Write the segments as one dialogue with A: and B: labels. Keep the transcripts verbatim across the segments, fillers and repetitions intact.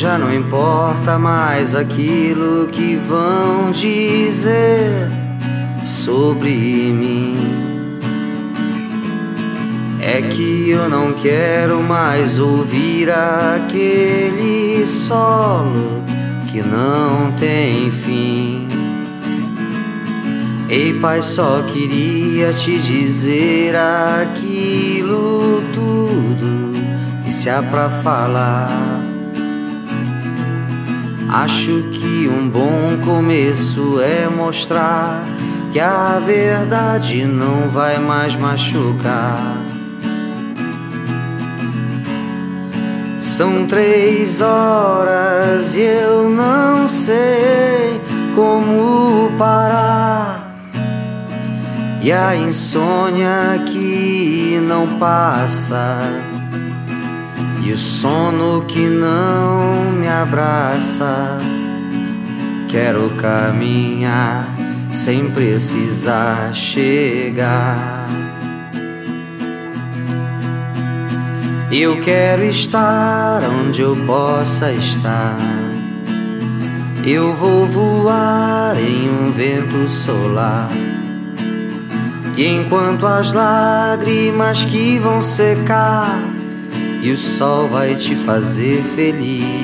A: já não importa mais aquilo que vão dizer sobre mim. É que eu não quero mais ouvir aquele solo que não tem fim. Ei, pai, só queria te dizer aquilo tudo que se há pra falar. Acho que um bom começo é mostrar que a verdade não vai mais machucar. São três horas e eu não sei como parar. E a insônia que não passa, e o sono que não me abraça. Quero caminhar sem precisar chegar. Eu quero estar onde eu possa estar. Eu vou voar em um vento solar. E enquanto as lágrimas que vão secar, e o sol vai te fazer feliz.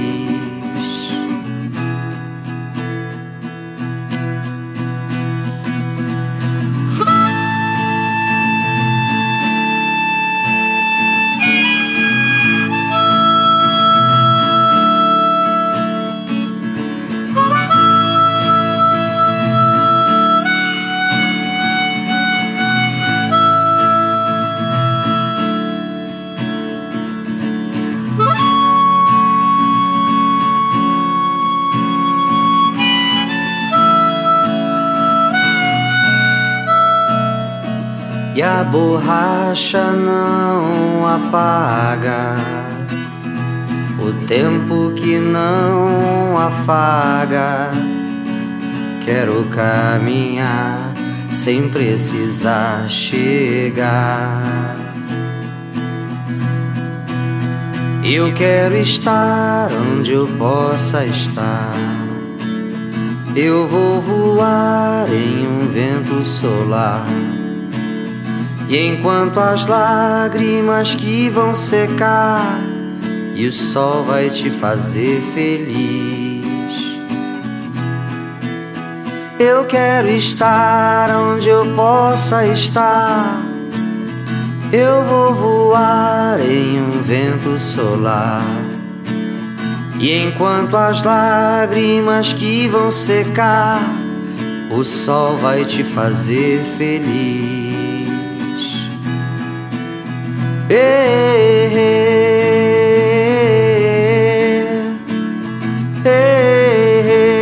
A: E a borracha não apaga o tempo que não afaga. Quero caminhar sem precisar chegar. Eu quero estar onde eu possa estar. Eu vou voar em um vento solar. E enquanto as lágrimas que vão secar, e o sol vai te fazer feliz. Eu quero estar onde eu possa estar. Eu vou voar em um vento solar. E enquanto as lágrimas que vão secar, o sol vai te fazer feliz. Ei, ei, ei, ei.